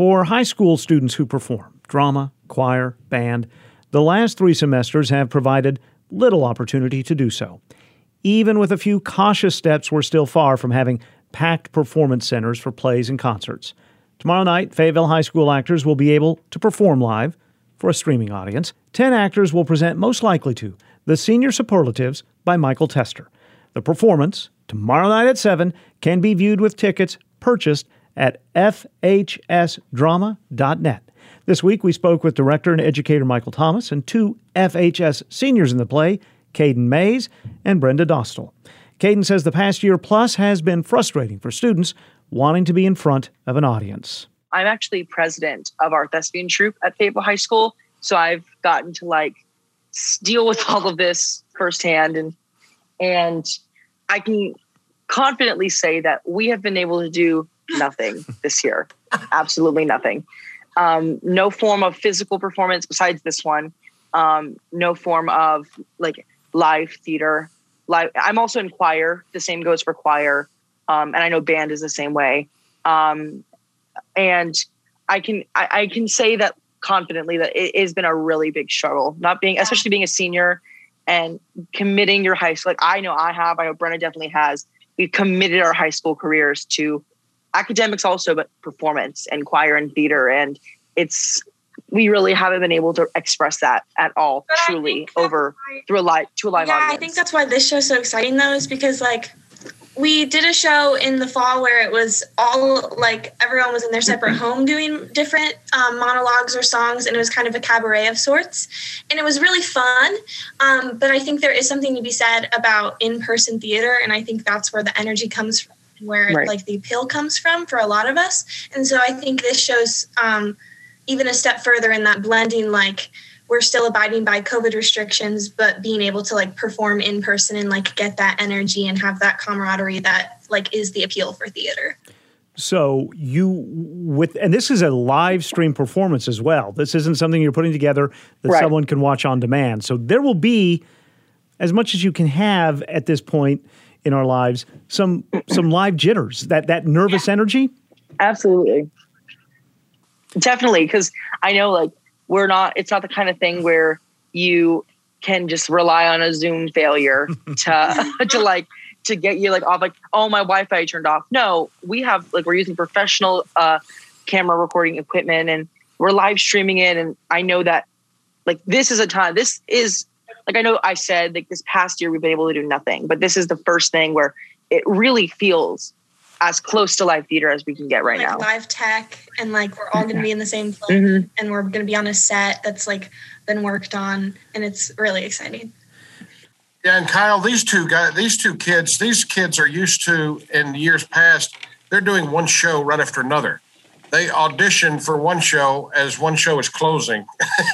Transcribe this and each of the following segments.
For high school students who perform drama, choir, band, the last 3 semesters have provided little opportunity to do so. Even with a few cautious steps, we're still far from having packed performance centers for plays and concerts. Tomorrow night, Fayetteville High School actors will be able to perform live for a streaming audience. 10 actors will present Most Likely To, The Senior Superlatives by Michael Tester. The performance, tomorrow night at 7, can be viewed with tickets purchased at fhsdrama.net. This week, we spoke with director and educator Michael Thomas and 2 FHS seniors in the play, Caden Mays and Brenda Dostal. Caden says the past year plus has been frustrating for students wanting to be in front of an audience. I'm actually president of our thespian troupe at Fayetteville High School, so I've gotten to deal with all of this firsthand, and I can confidently say that we have been able to do nothing this year. Absolutely nothing. No form of physical performance besides this one. No form of live theater. I'm also in choir. The same goes for choir. And I know band is the same way. And I can say that confidently that it has been a really big struggle, especially being a senior and committing your high school. I know Brenda definitely has. We've committed our high school careers to academics also, but performance and choir and theater. And we really haven't been able to express that at all, truly, to a live audience. I think that's why this show's so exciting, though, is because we did a show in the fall where it was all everyone was in their separate home doing different monologues or songs, and it was kind of a cabaret of sorts, and it was really fun. But I think there is something to be said about in-person theater, and I think that's where the energy comes from, where the appeal comes from for a lot of us. And so I think this shows even a step further in that blending, we're still abiding by COVID restrictions, but being able to perform in person and get that energy and have that camaraderie that is the appeal for theater. So and this is a live stream performance as well. This isn't something you're putting together that someone can watch on demand. So there will be, as much as you can have at this point in our lives, some live jitters, that nervous energy. Absolutely. Definitely. Because I know it's not the kind of thing where you can just rely on a Zoom failure to get you off, oh, my Wi-Fi turned off. No, we have we're using professional camera recording equipment, and we're live streaming it. And I know that this is a time, this is I know I said this past year we've been able to do nothing, but this is the first thing where it really feels as close to live theater as we can get right now. Live tech, and we're all going to be in the same place, and we're going to be on a set that's been worked on, and it's really exciting. Yeah, and Kyle, these kids are used to, in years past, they're doing one show right after another. They audition for one show as one show is closing.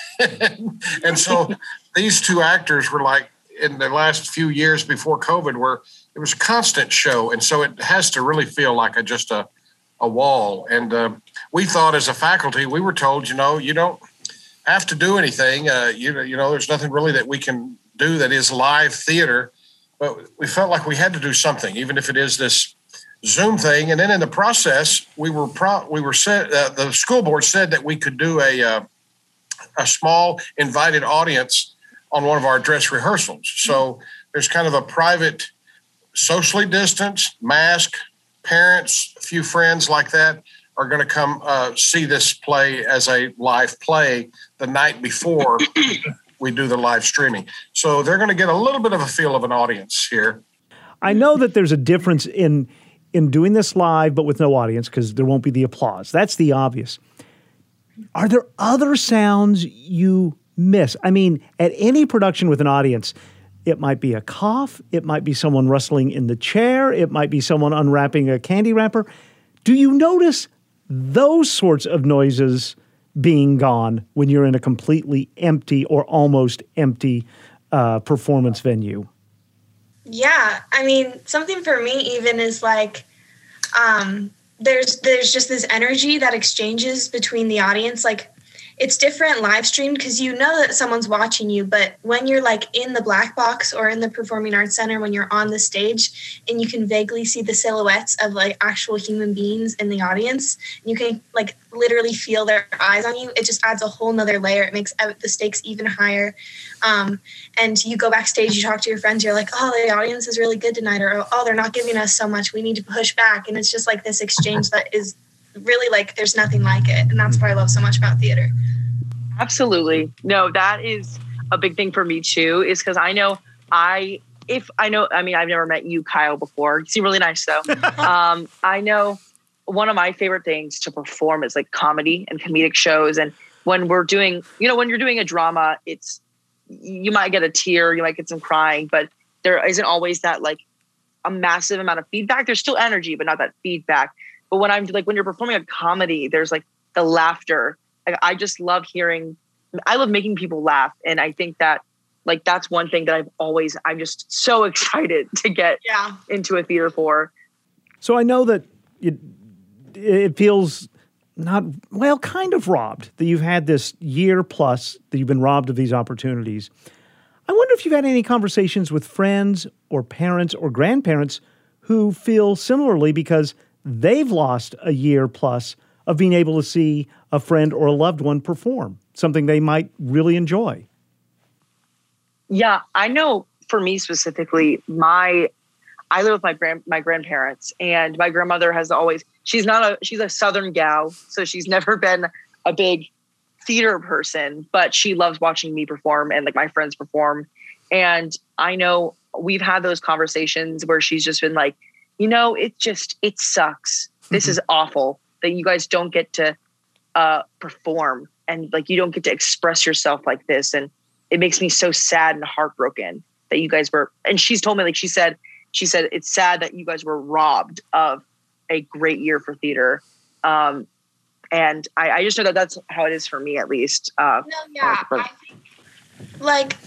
And so these 2 actors were in the last few years before COVID, where it was a constant show. And so it has to really feel like just a wall. And we thought as a faculty, we were told, you don't have to do anything. There's nothing really that we can do that is live theater. But we felt like we had to do something, even if it is this Zoom thing. And then in the process, the school board said that we could do a small invited audience on one of our dress rehearsals. So there's kind of a private, socially distanced, mask, parents, a few friends like that are going to come see this play as a live play the night before we do the live streaming. So they're going to get a little bit of a feel of an audience here. I know that there's a difference in doing this live, but with no audience, because there won't be the applause. That's the obvious. Are there other sounds you miss? I mean, at any production with an audience, it might be a cough. It might be someone rustling in the chair. It might be someone unwrapping a candy wrapper. Do you notice those sorts of noises being gone when you're in a completely empty or almost empty performance venue? Yeah. I mean, something for me even is there's just this energy that exchanges between the audience. it's different live streamed because you know that someone's watching you, but when you're like in the black box or in the Performing Arts Center, when you're on the stage and you can vaguely see the silhouettes of like actual human beings in the audience, and you can like literally feel their eyes on you, it just adds a whole nother layer. It makes the stakes even higher. And you go backstage, you talk to your friends, you're like, oh, the audience is really good tonight, or oh, they're not giving us so much, we need to push back. And it's just like this exchange that is really like there's nothing like it. And that's what I love so much about theater. Absolutely. No, that is a big thing for me too, is because I mean, I've never met you, Kyle, before. You seem really nice though. I know one of my favorite things to perform is like comedy and comedic shows. And when we're doing, when you're doing a drama, you might get a tear, you might get some crying, but there isn't always that like a massive amount of feedback. There's still energy, but not that feedback. But when when you're performing a comedy, there's like the laughter. Like, I just love I love making people laugh. And I think that like, that's one thing that I'm just so excited to get into a theater for. So I know that it feels kind of robbed that you've had this year plus that you've been robbed of these opportunities. I wonder if you've had any conversations with friends or parents or grandparents who feel similarly because they've lost a year plus of being able to see a friend or a loved one perform, something they might really enjoy. Yeah, I know for me specifically, I live with my grandparents, and my grandmother has always, she's a Southern gal, so she's never been a big theater person, but she loves watching me perform and like my friends perform. And I know we've had those conversations where she's just been like, it sucks. This is awful that you guys don't get to perform and like, you don't get to express yourself like this. And it makes me so sad and heartbroken that you guys were, and she's told me, like she said, it's sad that you guys were robbed of a great year for theater. And I just know that that's how it is for me, at least. I think like,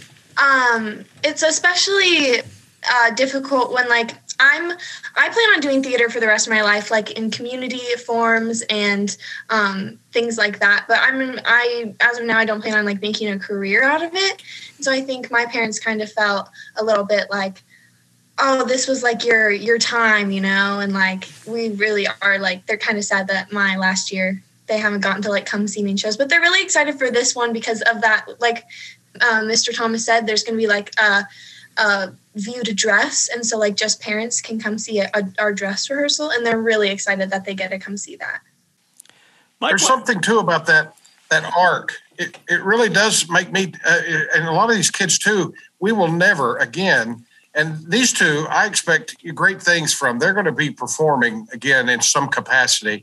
it's especially difficult when like, I plan on doing theater for the rest of my life, like in community forms and things like that. But as of now, I don't plan on like making a career out of it. So I think my parents kind of felt a little bit like, oh, this was like your time, and like we really are like, they're kind of sad that my last year they haven't gotten to like come see me in shows, but they're really excited for this one because of that. Like Mr. Thomas said, there's going to be like a view to dress, and so like just parents can come see our dress rehearsal, and they're really excited that they get to come see that. There's something too about that arc. It really does make me and a lot of these kids too, we will never again, and these two I expect great things from. They're going to be performing again in some capacity,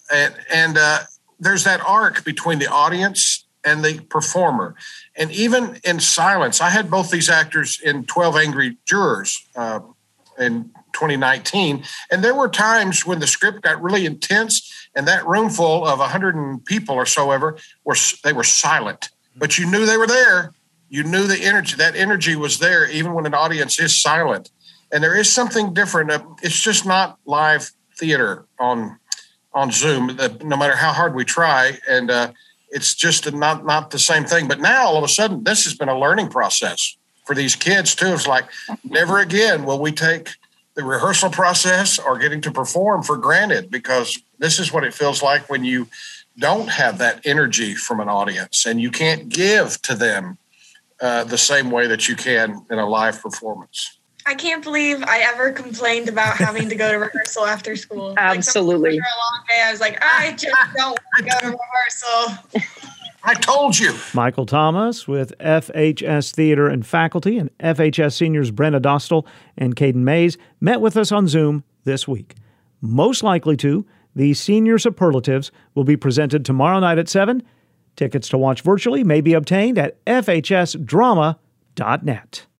and there's that arc between the audience and the performer. And even in silence, I had both these actors in 12 Angry Jurors in 2019. And there were times when the script got really intense and that room full of 100 people or so ever, they were silent. But you knew they were there. You knew the energy. That energy was there even when an audience is silent. And there is something different. It's just not live theater on Zoom, no matter how hard we try. And it's just not the same thing. But now, all of a sudden, this has been a learning process for these kids, too. It's like, never again will we take the rehearsal process or getting to perform for granted, because this is what it feels like when you don't have that energy from an audience and you can't give to them the same way that you can in a live performance. I can't believe I ever complained about having to go to rehearsal after school. Absolutely. Like, for a long day, I was like, I just don't want to go to rehearsal. I told you. Michael Thomas with FHS Theater and Faculty and FHS seniors Brenna Dostal and Caden Mays met with us on Zoom this week. Most likely to, the Senior Superlatives will be presented tomorrow night at 7. Tickets to watch virtually may be obtained at fhsdrama.net.